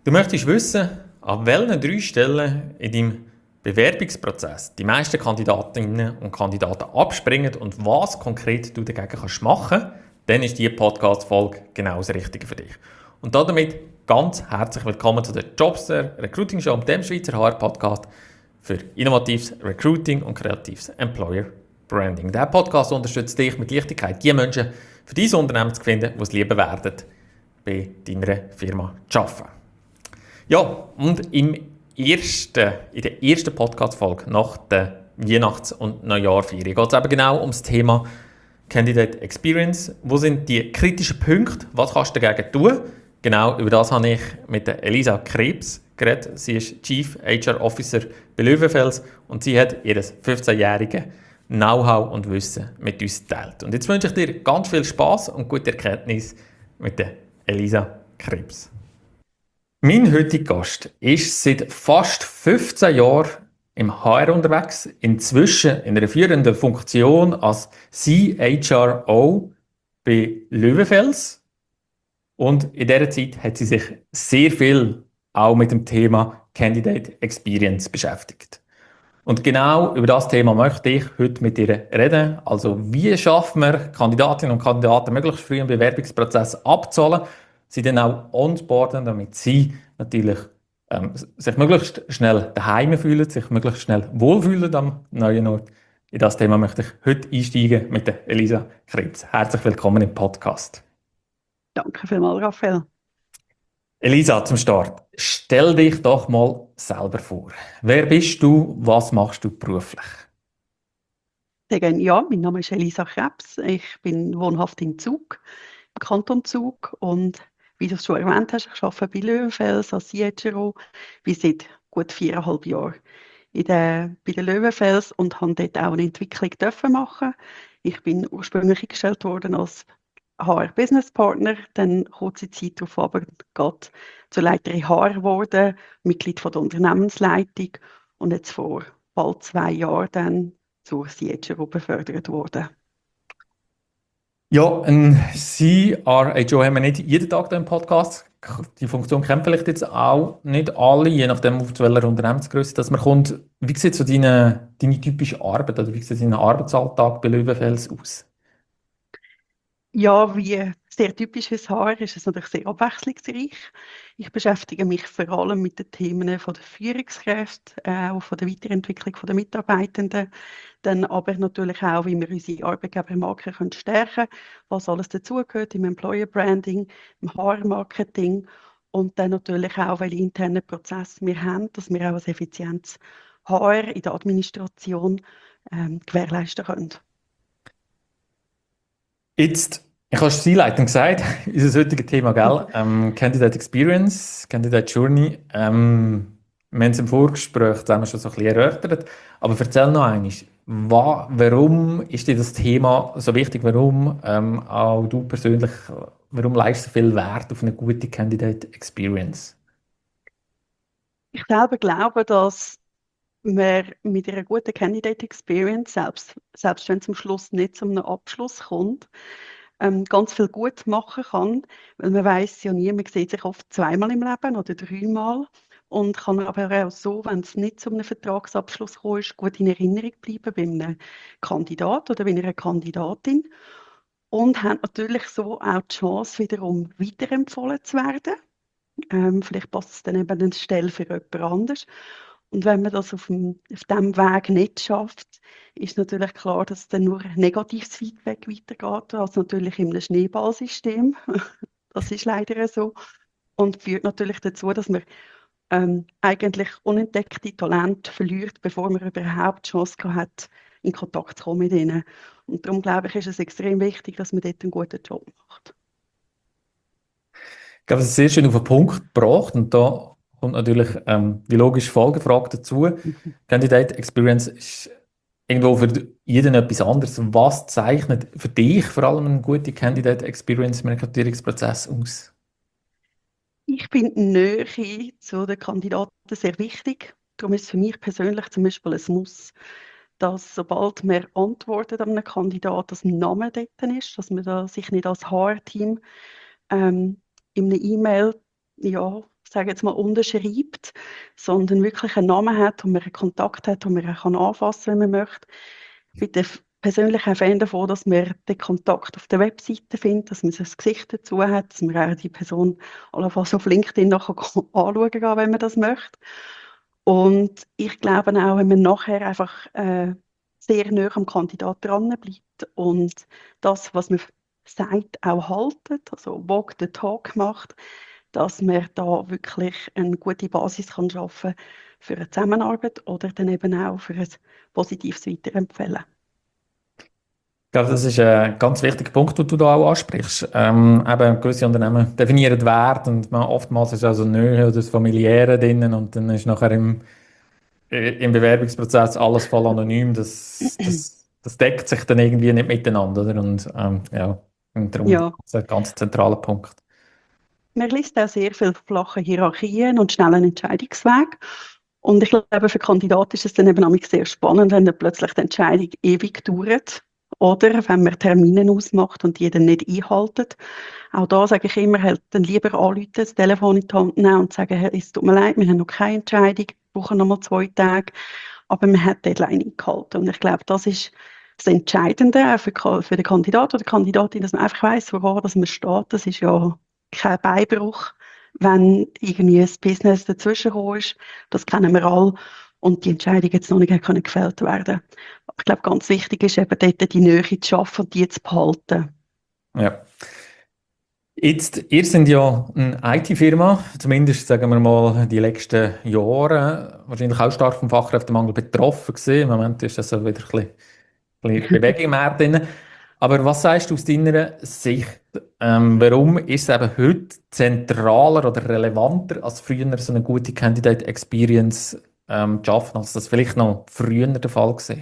Du möchtest wissen, an welchen 3 Stellen in deinem Bewerbungsprozess die meisten Kandidatinnen und Kandidaten abspringen und was konkret du dagegen machen kannst, dann ist diese Podcast-Folge genau das Richtige für dich. Und damit ganz herzlich willkommen zu der Jobster Recruiting Show, dem Schweizer HR-Podcast für innovatives Recruiting und kreatives Employer Branding. Dieser Podcast unterstützt dich mit Leichtigkeit, die Menschen für dein Unternehmen zu finden, die es lieben werden, bei deiner Firma zu arbeiten. Ja, und in der ersten Podcast-Folge nach der Weihnachts- und Neujahrfeier geht es eben genau um das Thema Candidate Experience. Wo sind die kritischen Punkte? Was kannst du dagegen tun? Genau, über das habe ich mit der Elisa Krebs geredet. Sie ist Chief HR Officer bei Löwenfels und sie hat ihr 15-jähriges Know-how und Wissen mit uns geteilt. Und jetzt wünsche ich dir ganz viel Spaß und gute Erkenntnis mit der Elisa Krebs. Mein heutiger Gast ist seit fast 15 Jahren im HR unterwegs, inzwischen in einer führenden Funktion als CHRO bei Löwenfels. Und in dieser Zeit hat sie sich sehr viel auch mit dem Thema Candidate Experience beschäftigt. Und genau über das Thema möchte ich heute mit ihr reden. Also, wie schaffen wir Kandidatinnen und Kandidaten möglichst früh im Bewerbungsprozess abzuholen, sie dann auch onboarden, damit sie natürlich sich möglichst schnell daheim fühlen, sich möglichst schnell wohlfühlen am neuen Ort. In das Thema möchte ich heute einsteigen mit der Elisa Krebs. Herzlich willkommen im Podcast. Danke vielmals, Raphael. Elisa, zum Start. Stell dich doch mal selber vor. Wer bist du? Was machst du beruflich? Sehr gerne. Ja, mein Name ist Elisa Krebs. Ich bin wohnhaft in Zug, im Kanton Zug. Und wie du es schon erwähnt hast, ich arbeite bei Löwenfels als CHRO wie seit gut 4,5 Jahren bei der Löwenfels und habe dort auch eine Entwicklung dürfen machen. Ich bin ursprünglich eingestellt worden als HR-Business Partner, dann kurze Zeit darauf aber gerade zur Leiterin HR geworden, Mitglied von der Unternehmensleitung und jetzt vor bald 2 Jahren dann zur CHRO befördert worden. Ja, ein CRHO haben wir nicht jeden Tag hier im Podcast. Die Funktion kennen vielleicht jetzt auch nicht alle, je nachdem, auf zu welcher Unternehmensgröße dass man kommt. Wie sieht so deine typische Arbeit oder wie sieht dein Arbeitsalltag bei Löwenfels aus? Ja, wie sehr typisch fürs HR ist es natürlich sehr abwechslungsreich. Ich beschäftige mich vor allem mit den Themen von der Führungskräfte, auch von der Weiterentwicklung der Mitarbeitenden, dann aber natürlich auch, wie wir unsere Arbeitgebermarke stärken können, was alles dazugehört im Employer Branding, im HR-Marketing und dann natürlich auch, welche internen Prozesse wir haben, dass wir auch ein effizientes HR in der Administration gewährleisten können. Jetzt, ich habe es einleitend gesagt, unser heutiges Thema, gell? Candidate Experience, Candidate Journey. Wir haben es im Vorgespräch zusammen schon so ein bisschen erörtert. Aber erzähl noch einmal, warum ist dir das Thema so wichtig? Warum auch du persönlich, warum leistest du so viel Wert auf eine gute Candidate Experience? Ich selber glaube, dass man mit einer guten Candidate Experience, selbst wenn es am Schluss nicht zu einem Abschluss kommt, ganz viel gut machen kann, weil man weiß ja nie, man sieht sich oft zweimal im Leben oder dreimal und kann aber auch so, wenn es nicht zu einem Vertragsabschluss kommt, ist, gut in Erinnerung bleiben bei einem Kandidat oder bei einer Kandidatin und hat natürlich so auch die Chance, wiederum weiterempfohlen zu werden. Vielleicht passt es dann eben an eine Stelle für jemand anderes. Und wenn man das auf diesem Weg nicht schafft, ist natürlich klar, dass dann nur negatives Feedback weitergeht, also natürlich in einem Schneeballsystem. Das ist leider so. Und führt natürlich dazu, dass man eigentlich unentdeckte Talente verliert, bevor man überhaupt die Chance hat, in Kontakt zu kommen mit ihnen. Und darum glaube ich, ist es extrem wichtig, dass man dort einen guten Job macht. Ich glaube, es ist sehr schön auf den Punkt gebracht und da kommt natürlich die logische Folgefrage dazu. Mhm. Candidate Experience ist irgendwo für jeden etwas anderes. Was zeichnet für dich vor allem eine gute Candidate Experience im Rekrutierungsprozess aus? Ich finde die Nähe zu den Kandidaten sehr wichtig. Darum ist es für mich persönlich zum Beispiel ein Muss, dass sobald man antwortet an einen Kandidaten, dass ein Name dort ist, dass man da sich nicht als HR-Team in einer E-Mail ja, sage jetzt mal, unterschreibt, sondern wirklich einen Namen hat und man einen Kontakt hat, und man auch anfassen kann, wenn man möchte. Ich bin persönlich auch Fan davon, dass man den Kontakt auf der Webseite findet, dass man so ein Gesicht dazu hat, dass man auch die Person allenfalls auf LinkedIn nachher anschauen kann, wenn man das möchte. Und ich glaube auch, wenn man nachher einfach sehr nah am Kandidat dran bleibt und das, was man sagt, auch haltet, also walk the talk macht, dass man da wirklich eine gute Basis kann schaffen für eine Zusammenarbeit oder dann eben auch für ein positives Weiterempfehlen. Ich glaube, das ist ein ganz wichtiger Punkt, den du da auch ansprichst. Eben gewisse Unternehmen definieren Wert und oftmals ist also Nähe oder das Familiäre drinnen und dann ist nachher im Bewerbungsprozess alles voll anonym. Das deckt sich dann irgendwie nicht miteinander, oder? Und ja, und darum Ja, ist das ein ganz zentraler Punkt. man liest auch sehr viel flache Hierarchien und schnellen Entscheidungsweg. Und ich glaube, für Kandidaten ist es dann eben manchmal sehr spannend, wenn dann plötzlich die Entscheidung ewig dauert. Oder wenn man Termine ausmacht und die dann nicht einhalten. Auch da sage ich immer, halt dann lieber anrufen, das Telefon in die Hand nehmen und sagen, hey, es tut mir leid, wir haben noch keine Entscheidung, wir brauchen noch mal 2 Tage. Aber man hat die Deadline eingehalten. Und ich glaube, das ist das Entscheidende auch für den Kandidaten oder die Kandidatin, dass man einfach weiss, woran dass man steht. Das ist ja kein Beinbruch, wenn irgendwie ein Business dazwischen gekommen ist. Das kennen wir alle. Und die Entscheidung jetzt noch nicht können gefällt werden. Aber ich glaube, ganz wichtig ist eben dort die Nähe zu schaffen und die zu behalten. Ja. Jetzt, ihr seid ja eine IT-Firma, zumindest sagen wir mal die letzten Jahre, wahrscheinlich auch stark vom Fachkräftemangel betroffen gewesen. Im Moment ist das so wieder ein bisschen Bewegung im Markt drin. Aber was sagst du aus deiner Sicht? Warum ist es eben heute zentraler oder relevanter als früher so eine gute Candidate Experience zu schaffen, als das vielleicht noch früher der Fall war?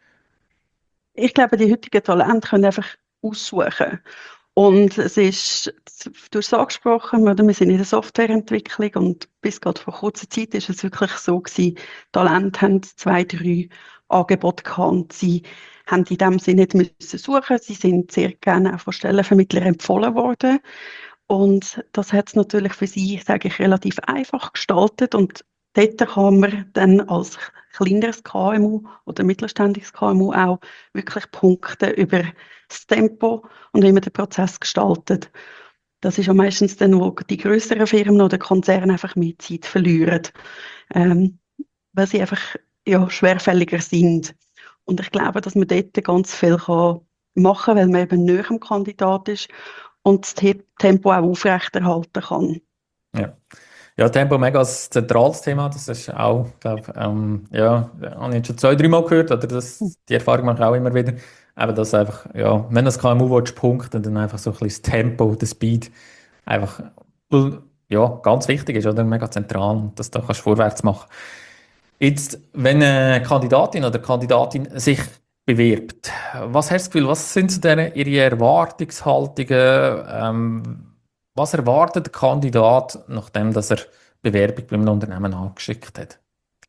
Ich glaube, die heutigen Talente können einfach aussuchen. Und es ist, du hast es angesprochen, oder? Wir sind in der Softwareentwicklung und bis gerade vor kurzer Zeit ist es wirklich so gewesen, Talente haben 2, 3 Angebote gehabt und sie haben in dem Sinne nicht müssen suchen. Sie sind sehr gerne auch von Stellenvermittlern empfohlen worden. Und das hat es natürlich für sie, sage ich, relativ einfach gestaltet. Und dort kann man dann als kleineres KMU oder mittelständiges KMU auch wirklich punkten über das Tempo und wie man den Prozess gestaltet. Das ist ja meistens dann, wo die größeren Firmen oder Konzerne einfach mehr Zeit verlieren, ähm, weil sie einfach ja, schwerfälliger sind. Und ich glaube, dass man dort ganz viel kann machen kann, weil man eben näher am Kandidat ist und das Tempo auch aufrechterhalten kann. Ja. Ja, Tempo mega als zentrales Thema. Das ist auch, glaube ja, habe ich jetzt schon 2, 3 Mal gehört, oder die Erfahrung mache ich auch immer wieder. Aber dass einfach, ja, wenn das KMU willst, punkten, dann einfach so ein bisschen das Tempo, der Speed einfach, ja, ganz wichtig ist, oder? Mega zentral, und dass du da kannst vorwärts machen. Jetzt, wenn eine Kandidatin oder Kandidatin sich bewirbt, was hast du das Gefühl, was sind so ihre Erwartungshaltungen? Was erwartet der Kandidat, nachdem dass er Bewerbung beim Unternehmen angeschickt hat?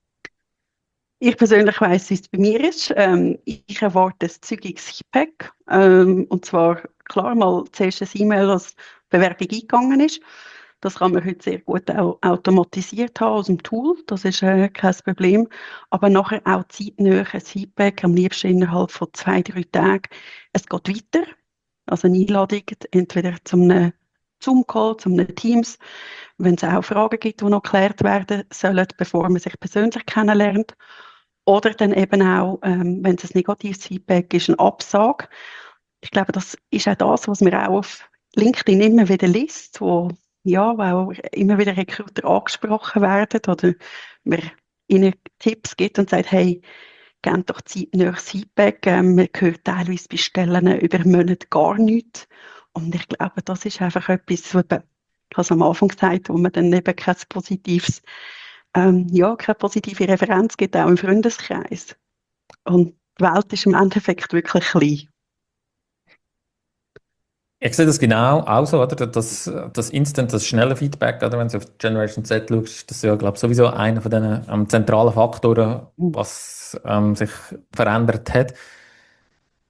Ich persönlich weiss, wie es bei mir ist. Ich erwarte ein zügiges Feedback. Und zwar klar mal zuerst ein E-Mail, dass die Bewerbung eingegangen ist. Das kann man heute sehr gut auch automatisiert haben aus dem Tool. Das ist kein Problem. Aber nachher auch zeitnah ein Feedback, am liebsten innerhalb von 2, 3 Tagen. Es geht weiter. Also eine Einladung entweder zum Zoom-Call, zum Teams, wenn es auch Fragen gibt, die noch geklärt werden sollen, bevor man sich persönlich kennenlernt. Oder dann eben auch, wenn es ein negatives Feedback ist, eine Absage. Ich glaube, das ist auch das, was man auch auf LinkedIn immer wieder liest, wo auch immer wieder Recruiter angesprochen werden oder man ihnen Tipps gibt und sagt, hey, gebt doch zeitnahes Feedback. Man hört teilweise bei Stellen über Monate gar nichts. Und ich glaube, das ist einfach etwas, was eben, ich habe es am Anfang gesagt, wo man dann eben keine positive Referenz gibt, auch im Freundeskreis. Und die Welt ist im Endeffekt wirklich klein. Ich sehe das genau auch so, oder? Das Instant, das schnelle Feedback, oder? Wenn du auf Generation Z schaust, ist das ja, glaube ich, sowieso einer von den zentralen Faktoren, was sich verändert hat.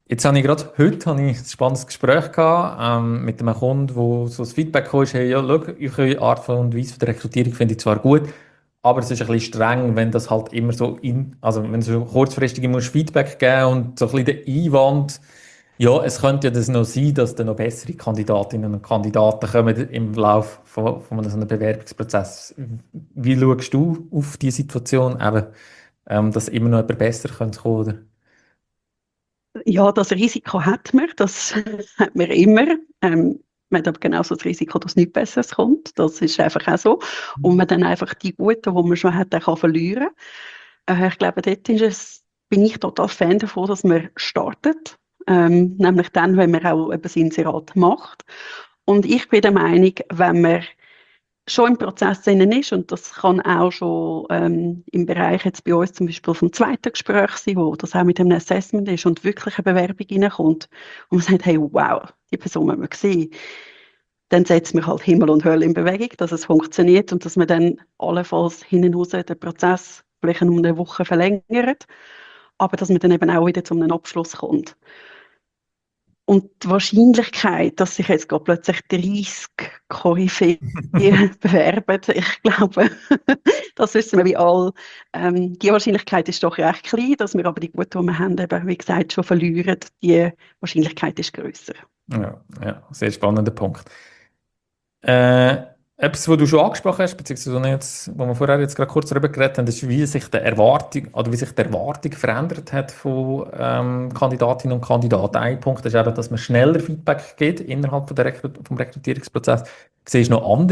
Jetzt habe ich gerade heute habe ich ein spannendes Gespräch gehabt, mit einem Kunden, wo so das Feedback kam, ist, hey, ja, schau, eure Art und Weise von der Rekrutierung finde ich zwar gut, aber es ist ein bisschen streng, wenn das halt immer so also wenn es so kurzfristig musst Feedback geben und so ein bisschen der Einwand, ja, es könnte ja das noch sein, dass dann noch bessere Kandidatinnen und Kandidaten kommen im Laufe von so einem Bewerbungsprozess. Wie schaust du auf die Situation, eben, dass immer noch jemand besser könnte kommen, oder? Ja, das Risiko hat man, das hat man immer. Man hat aber genauso das Risiko, dass nichts Besseres kommt. Das ist einfach auch so. Und man dann einfach die Guten, die man schon hat, auch kann verlieren. Ich glaube, dort bin ich total Fan davon, dass man startet. Nämlich dann, wenn man auch eben das Inserat macht. Und ich bin der Meinung, wenn man schon im Prozess drinnen ist, und das kann auch schon im Bereich jetzt bei uns zum Beispiel vom zweiten Gespräch sein, wo das auch mit dem Assessment ist und wirklich eine Bewerbung reinkommt und man sagt, hey, wow, die Person haben wir gesehen, dann setzt man halt Himmel und Hölle in Bewegung, dass es funktioniert und dass man dann allenfalls hinten raus den Prozess vielleicht um eine Woche verlängert, aber dass man dann eben auch wieder zu einem Abschluss kommt. Und die Wahrscheinlichkeit, dass sich jetzt gerade plötzlich 30 Koryphäen bewerben, ich glaube, das wissen wir wie alle, die Wahrscheinlichkeit ist doch recht klein, dass wir aber die Guten, die wir haben, eben, wie gesagt, schon verlieren. Die Wahrscheinlichkeit ist grösser. Ja, ja, sehr spannender Punkt. Äh, etwas, was du schon angesprochen hast, beziehungsweise wo wir vorher jetzt gerade kurz darüber geredet haben, ist, wie sich die Erwartung oder wie sich die Erwartung verändert hat von Kandidatinnen und Kandidaten. Ein Punkt ist eben, dass man schneller Feedback gibt innerhalb von vom Rekrutierungsprozess. Siehst du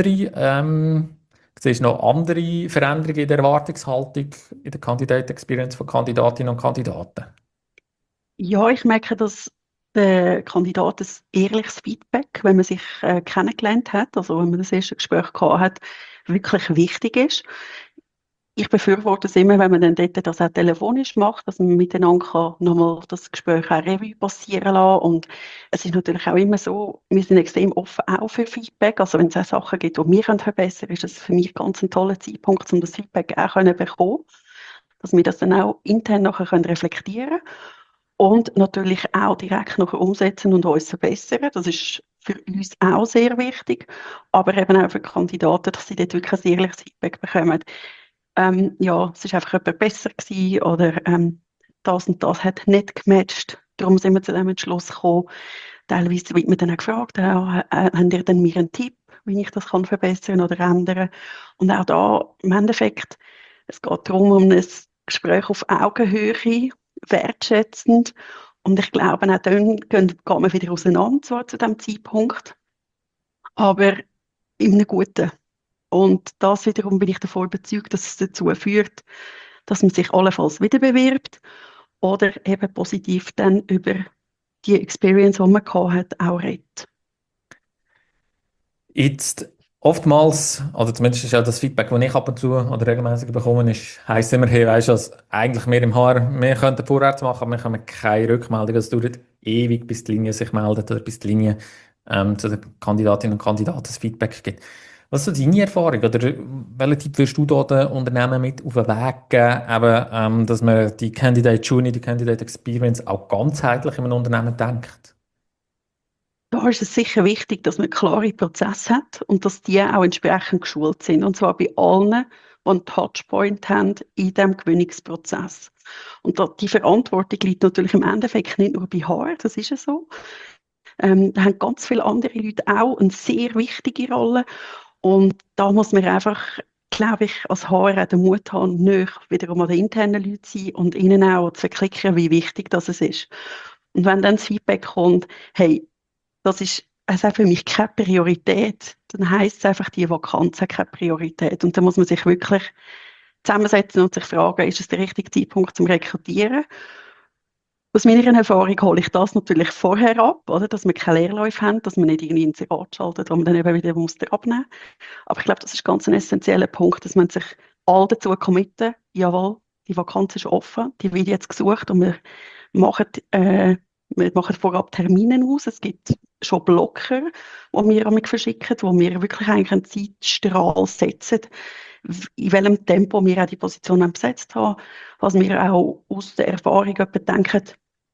noch andere Veränderungen in der Erwartungshaltung in der Candidate Experience von Kandidatinnen und Kandidaten? Ja, ich merke, dass der Kandidat ein ehrliches Feedback, wenn man sich kennengelernt hat, also wenn man das erste Gespräch gehabt hat, wirklich wichtig ist. Ich befürworte es immer, wenn man dann dort das auch telefonisch macht, dass man miteinander kann nochmal das Gespräch auch Revue passieren lassen. Und es ist natürlich auch immer so, wir sind extrem offen auch für Feedback. Also wenn es auch Sachen gibt, die wir verbessern können, ist es für mich ganz ein toller Zeitpunkt, um das Feedback auch zu bekommen, dass wir das dann auch intern nachher reflektieren können und natürlich auch direkt nachher umsetzen und uns verbessern. Das ist für uns auch sehr wichtig, aber eben auch für die Kandidaten, dass sie dort wirklich ein ehrliches Feedback bekommen. Ja, es ist einfach jemand besser gewesen oder das und das hat nicht gematcht. Darum sind wir zu dem Entschluss gekommen. Teilweise wird mir dann auch gefragt, habt ihr denn mir einen Tipp, wie ich das kann verbessern oder ändern? Und auch da, im Endeffekt, es geht darum, um ein Gespräch auf Augenhöhe, wertschätzend. Und ich glaube, auch dann geht man wieder auseinander zwar zu diesem Zeitpunkt, aber in einem guten. Und das wiederum bin ich davon überzeugt, dass es dazu führt, dass man sich allenfalls wieder bewirbt oder eben positiv dann über die Experience, die man gehabt hat, auch redet. Jetzt oftmals, oder zumindest ist ja das Feedback, das ich ab und zu oder regelmäßig bekomme, heisst immer, hey, weißt du, was, eigentlich wir im HR, wir könnten vorwärts machen, aber wir haben keine Rückmeldung. Es dauert ewig, bis die Linie sich meldet oder bis die Linie zu den Kandidatinnen und Kandidaten das Feedback gibt. Was ist so deine Erfahrung oder welchen Tipp würdest du da den Unternehmen mit auf den Weg geben, eben, dass man die Candidate Journey, die Candidate Experience auch ganzheitlich in einem Unternehmen denkt? Da ist es sicher wichtig, dass man klare Prozesse hat und dass die auch entsprechend geschult sind. Und zwar bei allen, die einen Touchpoint haben in diesem Gewinnungsprozess. Und die Verantwortung liegt natürlich im Endeffekt nicht nur bei HR, das ist ja so. Da haben ganz viele andere Leute auch eine sehr wichtige Rolle. Und da muss man einfach, glaube ich, als HR auch den Mut haben, näher wiederum an den internen Leuten zu sein und ihnen auch zu verklicken, wie wichtig das ist. Und wenn dann das Feedback kommt, hey, das ist also für mich keine Priorität, dann heisst es einfach, die Vakanz hat keine Priorität. Und dann muss man sich wirklich zusammensetzen und sich fragen, ist es der richtige Zeitpunkt zum Rekrutieren? Aus meiner Erfahrung hole ich das natürlich vorher ab, oder? Dass wir keine Leerläufe haben, dass man nicht irgendwie ins Rat schaltet, wo man dann eben wieder Muster abnehmen muss. Aber ich glaube, das ist ganz ein essentieller Punkt, dass man sich all dazu committen, jawohl, die Vakanz ist offen, die wird jetzt gesucht und machen, wir machen vorab Termine aus. Es gibt schon Blocker, die wir an mich verschicken, wo wir wirklich eigentlich einen Zeitstrahl setzen, in welchem Tempo wir auch die Position besetzt haben. Was wir auch aus der Erfahrung denken,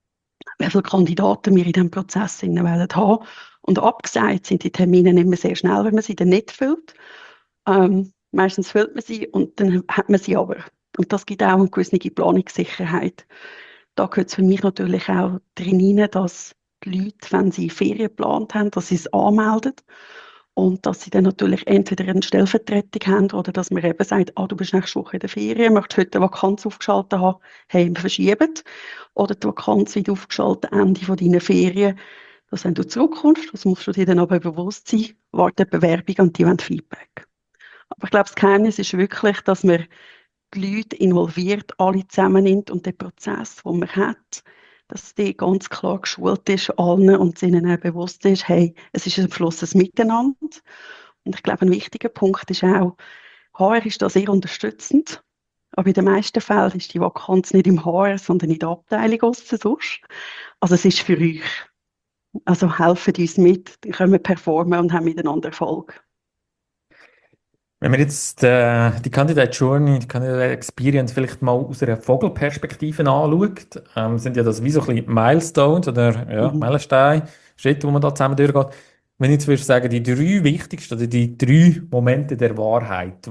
wie viele Kandidaten wir in diesem Prozess haben. Und abgesagt sind die Termine nicht mehr sehr schnell, wenn man sie dann nicht füllt. Meistens füllt man sie und dann hat man sie aber. Und das gibt auch eine gewisse Planungssicherheit. Da gehört es für mich natürlich auch drin rein, dass die Leute, wenn sie Ferien geplant haben, dass sie es anmelden und dass sie dann natürlich entweder eine Stellvertretung haben oder dass man eben sagt, du bist nächste Woche in der Ferien, möchtest heute eine Vakanz aufgeschaltet haben, hey, wir verschieben. Oder die Vakanz wird aufgeschaltet Ende von deiner Ferien, dass wenn du zurückkommst, das musst du dir dann aber bewusst sein, wartet die Bewerbung und die wollen Feedback. Aber ich glaube, das Geheimnis ist wirklich, dass man die Leute involviert, alle zusammennimmt und den Prozess, den man hat, dass der ganz klar geschult ist allen und es ihnen auch bewusst ist, hey, es ist am Schluss ein Miteinander. Und ich glaube, ein wichtiger Punkt ist auch, HR ist da sehr unterstützend, aber in den meisten Fällen ist die Vakanz nicht im HR, sondern in der Abteilung aussen sonst. Also es ist für euch. Also helfen uns mit, dann können wir performen und haben miteinander Erfolg. Wenn man jetzt die Candidate Journey, die Candidate Experience vielleicht mal aus einer Vogelperspektive anschaut, sind ja das wie so ein bisschen Milestones oder ja, Mhm. Meilensteine, Schritte, wo man da zusammen durchgeht. Wenn ich jetzt würde sagen, die drei wichtigsten oder die drei Momente der Wahrheit,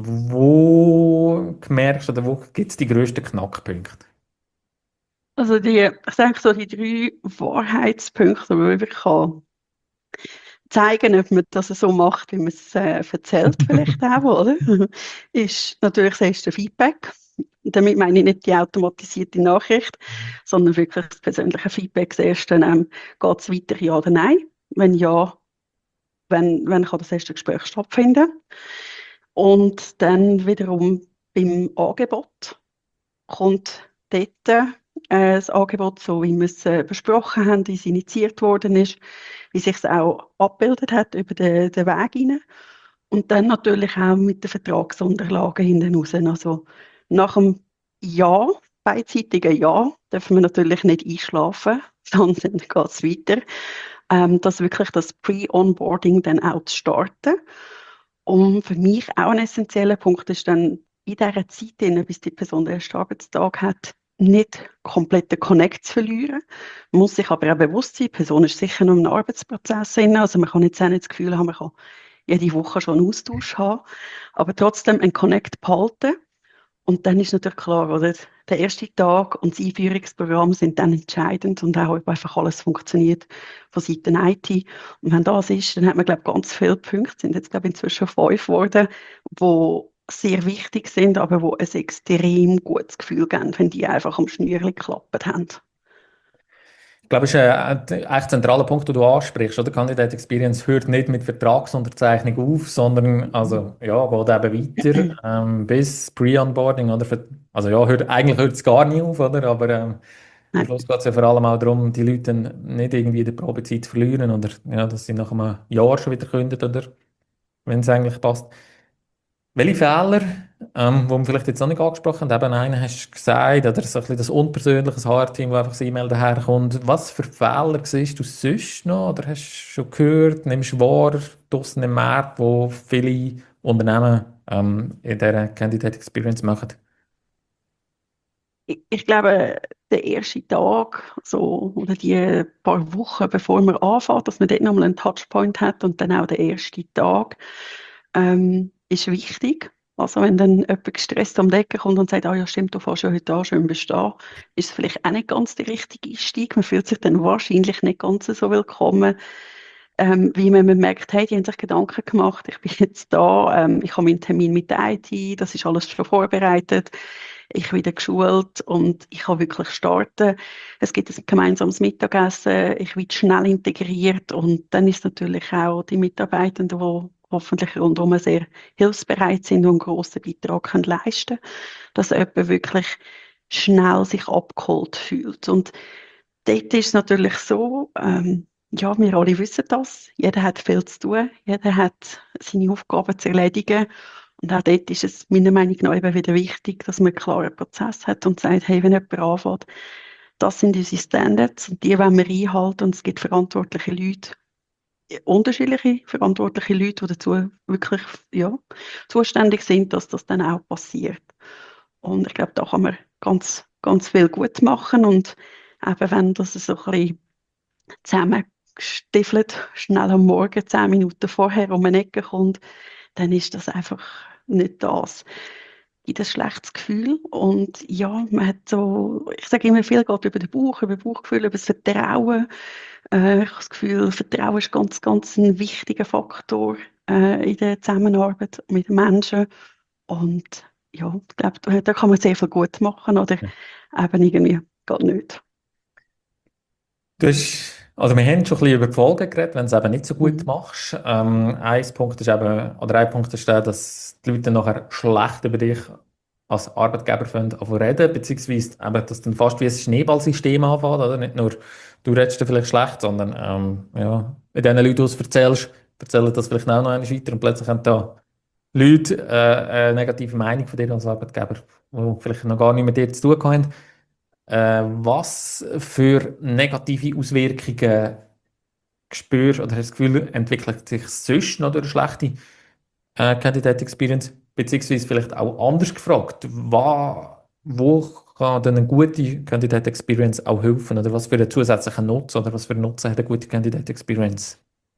wo merkst du oder wo gibt es die grössten Knackpunkte? Also ich denke so die drei Wahrheitspunkte, die man wirklich kann zeigen, ob man das so macht, wie man es erzählt, vielleicht auch, oder? Ist natürlich das erste Feedback. Damit meine ich nicht die automatisierte Nachricht, sondern wirklich das persönliche Feedback. Das erste, geht es weiter, ja oder nein? Wenn ja, wenn kann das erste Gespräch stattfinden? Und dann wiederum beim Angebot kommt dort das Angebot, so wie wir es besprochen haben, wie es initiiert worden ist, wie sich es auch abgebildet hat über den Weg hinein. Und dann natürlich auch mit den Vertragsunterlagen hinten raus. Also nach dem Ja, beidseitigen Ja, dürfen wir natürlich nicht einschlafen, sondern geht es weiter. Das wirklich das Pre-Onboarding dann auch zu starten. Und für mich auch ein essentieller Punkt ist dann in dieser Zeit, bis die Person den ersten Arbeitstag hat, nicht komplett den Connect zu verlieren. Man muss sich aber auch bewusst sein, die Person ist sicher noch im Arbeitsprozess drin. Also man kann jetzt auch nicht das Gefühl haben, man kann jede Woche schon einen Austausch haben, aber trotzdem einen Connect behalten. Und dann ist natürlich klar, oder? Der erste Tag und das Einführungsprogramm sind dann entscheidend und auch, ob einfach alles funktioniert von Seiten IT. Und wenn das ist, dann hat man, glaube ich, ganz viele Punkte, sind jetzt, glaube ich, inzwischen 5 geworden, die sehr wichtig sind, aber wo ein extrem gutes Gefühl geben, wenn die einfach am Schnürchen geklappt haben. Ich glaube, es ist ein echt zentraler Punkt, den du ansprichst. Oder? Candidate Experience hört nicht mit Vertragsunterzeichnung auf, sondern also, ja, geht eben weiter bis Pre-Onboarding. Oder? Also ja, eigentlich hört es gar nicht auf, oder? Aber am Nein. Schluss geht es ja vor allem auch darum, die Leute dann nicht irgendwie in der Probezeit zu verlieren oder ja, dass sie nach einem Jahr schon wieder kündigen, oder wenn es eigentlich passt. Welche Fehler, die wir vielleicht jetzt noch nicht angesprochen haben, eben einen hast du gesagt, oder so ein bisschen das unpersönliche HR-Team, wo einfach das E-Mail daherkommt. Was für Fehler siehst du sonst noch, oder hast du schon gehört, nimmst du wahr, draussen im Markt, wo viele Unternehmen in dieser Candidate Experience machen? Ich glaube, der erste Tag so, oder die paar Wochen, bevor man anfängt, dass man dort nochmal einen Touchpoint hat und dann auch der erste Tag, ist wichtig. Also wenn dann jemand gestresst am Decken kommt und sagt, ja stimmt, du fährst ja heute an, schön bist du da, ist es vielleicht auch nicht ganz der richtige Einstieg. Man fühlt sich dann wahrscheinlich nicht ganz so willkommen, wie wenn man merkt, hey, die haben sich Gedanken gemacht, ich bin jetzt da, ich habe meinen Termin mit der IT, das ist alles schon vorbereitet, ich werde geschult und ich kann wirklich starten. Es gibt ein gemeinsames Mittagessen, ich werde schnell integriert und dann ist natürlich auch die Mitarbeitenden, die hoffentlich rundum sehr hilfsbereit sind und einen grossen Beitrag können leisten können, dass jemand wirklich schnell sich abgeholt fühlt. Und dort ist es natürlich so, ja, wir alle wissen das. Jeder hat viel zu tun. Jeder hat seine Aufgaben zu erledigen. Und auch dort ist es meiner Meinung nach eben wieder wichtig, dass man einen klaren Prozess hat und sagt, hey, wenn jemand anfängt, das sind unsere Standards und die wollen wir einhalten und es gibt verantwortliche Leute, unterschiedliche verantwortliche Leute, die dazu wirklich ja, zuständig sind, dass das dann auch passiert. Und ich glaube, da kann man ganz, ganz viel gut machen und Eben wenn das so ein bisschen zusammengestiefelt, schnell am Morgen, 10 Minuten vorher um eine Ecke kommt, dann ist das einfach nicht das. Gibt ein schlechtes Gefühl und ja, man hat so, ich sage immer, viel geht über den Bauch, über Bauchgefühl, über das Vertrauen. Ich habe das Gefühl, Vertrauen ist ganz, ganz ein wichtiger Faktor in der Zusammenarbeit mit den Menschen. Und ja, ich glaube, da kann man sehr viel gut machen oder Ja. eben irgendwie gar nicht. Also wir haben schon ein bisschen über die Folgen geredet, wenn du es eben nicht so gut Mhm. machst. Ein Punkt ist der, dass die Leute nachher schlecht über dich als Arbeitgeber reden, beziehungsweise eben, dass dann fast wie ein Schneeballsystem anfängt, oder? Nicht nur du redest dann vielleicht schlecht, sondern ja, mit den Leuten, die es erzählst, erzählen das vielleicht auch noch einmal weiter und plötzlich haben da Leute eine negative Meinung von dir als Arbeitgeber, die vielleicht noch gar nicht mit dir zu tun haben. Was für negative Auswirkungen spürst oder hast du das Gefühl, entwickelt sich sonst noch durch eine schlechte Candidate Experience? Beziehungsweise vielleicht auch anders gefragt, wo kann denn eine gute Candidate Experience auch helfen? Oder was für einen zusätzlichen Nutzen oder was für einen Nutzen hat eine gute Candidate Experience?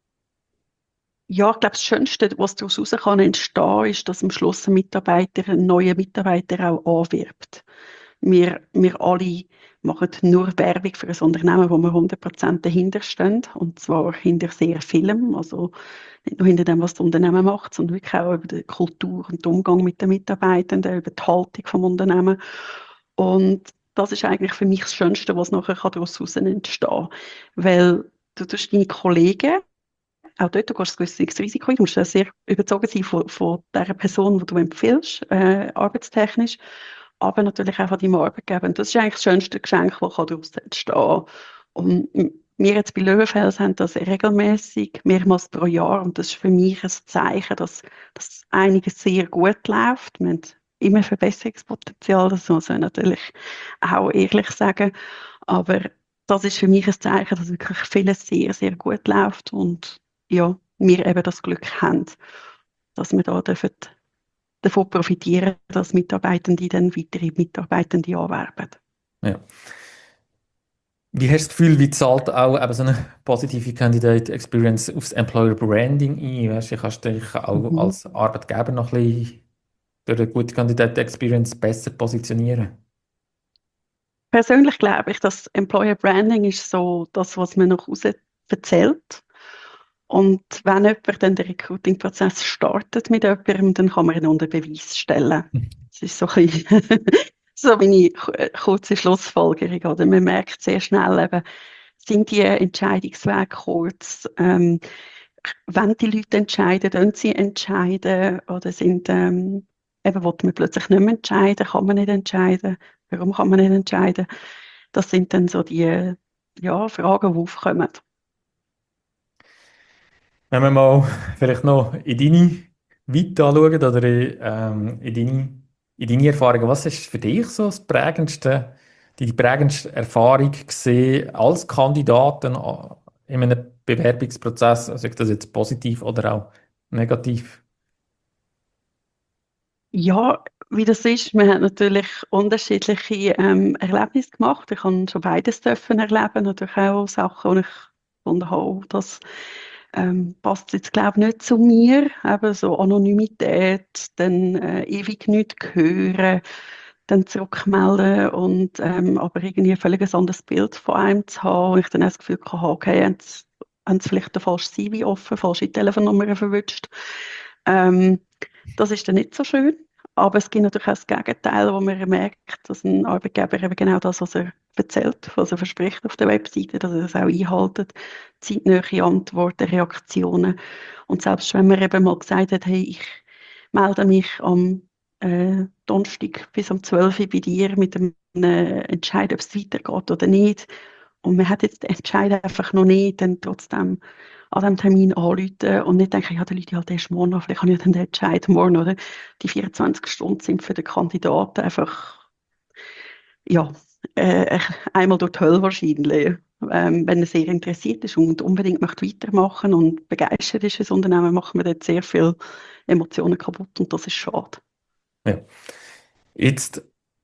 Ja, ich glaube, das Schönste, was daraus heraus kann entstehen, ist, dass am Schluss ein Mitarbeiter einen neuen Mitarbeiter auch anwirbt. Wir alle machen nur Werbung für ein Unternehmen, wo wir 100% dahinter stehen. Und zwar hinter sehr vielem. Also nicht nur hinter dem, was das Unternehmen macht, sondern wirklich auch über die Kultur und den Umgang mit den Mitarbeitenden, über die Haltung vom Unternehmen. Und das ist eigentlich für mich das Schönste, was nachher daraus heraus entstehen kann. Weil du tust deine Kollegen, auch dort, du gehst ein gewisses Risiko ein, du musst ja sehr überzeugt sein von der Person, die du empfiehlst, arbeitstechnisch, aber natürlich auch von deinem Arbeitgeber. Und das ist eigentlich das schönste Geschenk, das daraus entstehen kann. Und wir jetzt bei Löwenfels haben das regelmäßig, mehrmals pro Jahr, und das ist für mich ein Zeichen, dass einiges sehr gut läuft. Wir haben immer Verbesserungspotenzial, das muss man natürlich auch ehrlich sagen, aber das ist für mich ein Zeichen, dass wirklich vieles sehr, sehr gut läuft und ja, wir eben das Glück haben, dass wir da dürfen davon profitieren, dass Mitarbeitende dann weitere Mitarbeitende anwerben. Ja. Wie hast du das Gefühl, wie zahlt auch eben so eine positive Candidate Experience aufs Employer Branding ein? Weißt du, kannst du dich auch Mhm. als Arbeitgeber noch ein bisschen durch eine gute Candidate Experience besser positionieren? Persönlich glaube ich, dass Employer Branding ist so das, was man nach außen erzählt. Und wenn jemand dann den Recruiting-Prozess startet mit jemandem, dann kann man ihn unter Beweis stellen. Das ist so ein bisschen so meine kurze Schlussfolgerung. Oder? Man merkt sehr schnell, eben, sind die Entscheidungswege kurz, wenn die Leute entscheiden, dann sie entscheiden oder sind, eben, will man plötzlich nicht mehr entscheiden, kann man nicht entscheiden, warum kann man nicht entscheiden? Das sind dann so die ja, Fragen, die aufkommen. Wenn wir mal vielleicht noch in deine Vita schauen oder in deine Erfahrungen, was ist für dich so das prägendste, die prägendste Erfahrung gesehen als Kandidaten in einem Bewerbungsprozess, also ich das jetzt positiv oder auch negativ? Ja, wie das ist, man hat natürlich unterschiedliche Erlebnisse gemacht. Ich habe schon beides dürfen erleben, natürlich auch Sachen, wo ich gefunden habe, das passt jetzt glaube ich nicht zu mir. Eben so Anonymität, dann ewig nichts hören, dann zurückmelden und aber irgendwie ein völlig anderes Bild von einem zu haben. Und ich dann auch das Gefühl hatte, okay, haben sie vielleicht den falschen CV offen, falsche Telefonnummer verwünscht. Ähm, Das ist dann nicht so schön. Aber es gibt natürlich auch das Gegenteil, wo man merkt, dass ein Arbeitgeber eben genau das, was er erzählt, was er verspricht auf der Webseite, dass er das auch einhält, zeitnahe Antworten, Reaktionen. Und selbst wenn man eben mal gesagt hat, hey, ich melde mich am Donnerstag bis um 12 Uhr bei dir mit dem Entscheid, ob es weitergeht oder nicht, und man hat jetzt den Entscheid einfach noch nicht, dann trotzdem an diesem Termin anrufen und nicht denken, ja, die Leute halt erst morgen an, vielleicht habe ich ja dann den Entscheid morgen, oder? Die 24 Stunden sind für den Kandidaten einfach, ja, einmal durch die Hölle wahrscheinlich. Wenn er sehr interessiert ist und unbedingt möchte weitermachen und begeistert ist fürs Unternehmen, macht man dort sehr viel Emotionen kaputt und das ist schade. Ja. Jetzt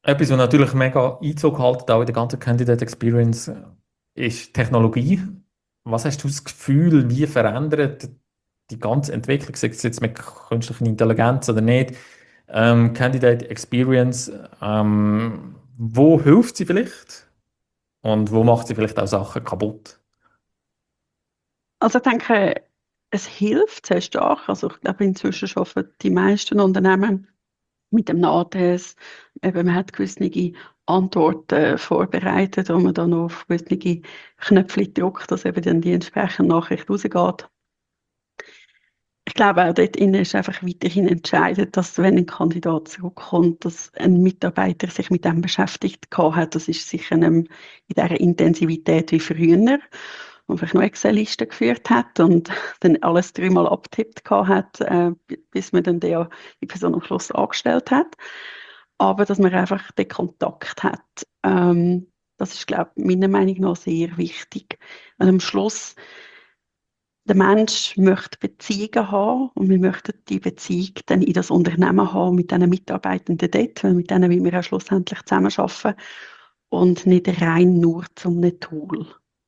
Etwas, was natürlich mega Einzug hält, auch in der ganzen Candidate Experience, ist Technologie. Was hast du das Gefühl, wie verändert die ganze Entwicklung, sei es jetzt mit künstlicher Intelligenz oder nicht, Candidate Experience, wo hilft sie vielleicht und wo macht sie vielleicht auch Sachen kaputt? Also ich denke, es hilft sehr stark. Also ich glaube, inzwischen arbeiten die meisten Unternehmen mit dem Nahtest. Eben, man hat gewisse Antworten vorbereitet, wo man dann auf gewisse Knöpfe drückt, dass eben dann die entsprechende Nachricht rausgeht. Ich glaube auch dort innen ist einfach weiterhin entscheidend, dass wenn ein Kandidat zurückkommt, dass ein Mitarbeiter sich mit dem beschäftigt gehabt hat. Das ist sicher nicht in dieser Intensivität wie früher, wo man vielleicht noch Excel-Listen geführt hat und dann alles dreimal abtippt gehabt hat, bis man dann die Person am Schluss angestellt hat. Aber dass man einfach den Kontakt hat, das ist, glaube ich, meiner Meinung nach sehr wichtig. Weil am Schluss der Mensch möchte Beziehungen haben und wir möchten die Beziehung dann in das Unternehmen haben mit diesen Mitarbeitenden dort, weil mit denen wollen wir auch schlussendlich zusammenarbeiten und nicht rein nur zum Tool.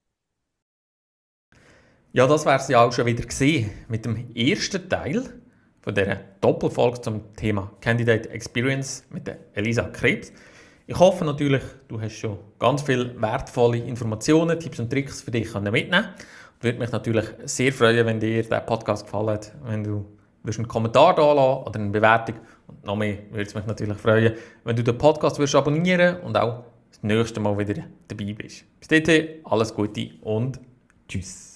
Ja, das wäre es ja auch schon wieder gesehen mit dem ersten Teil von dieser Doppelfolge zum Thema Candidate Experience mit der Elisa Krebs. Ich hoffe natürlich, du hast schon ganz viele wertvolle Informationen, Tipps und Tricks für dich mitnehmen können. Würde mich natürlich sehr freuen, wenn dir der Podcast gefallen hat, wenn du einen Kommentar da lassen oder eine Bewertung. Und noch mehr würde es mich natürlich freuen, wenn du den Podcast abonnieren und auch das nächste Mal wieder dabei bist. Bis dahin, alles Gute und tschüss.